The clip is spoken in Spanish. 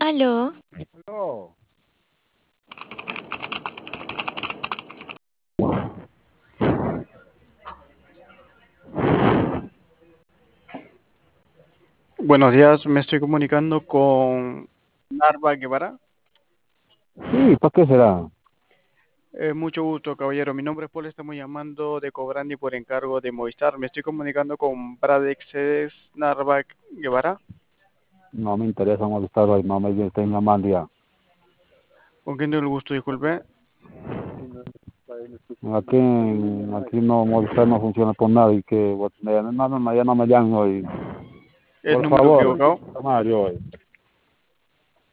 Aló, No, Buenos días, me estoy comunicando con Narva Guevara. sí, ¿para qué será? Mucho gusto, caballero. Mi nombre es Paul, estamos llamando de Cobrandi por encargo de Movistar. Me estoy comunicando con Bradex Narva Guevara. No me interesa molestar hoy, no me estén llamando ya. ¿Con quién tengo el gusto? Disculpe. Aquí no, Movistar no funciona por nada y que no, ya no me llamen hoy. ¿Es Por número favor, equivocado? Mario, hoy.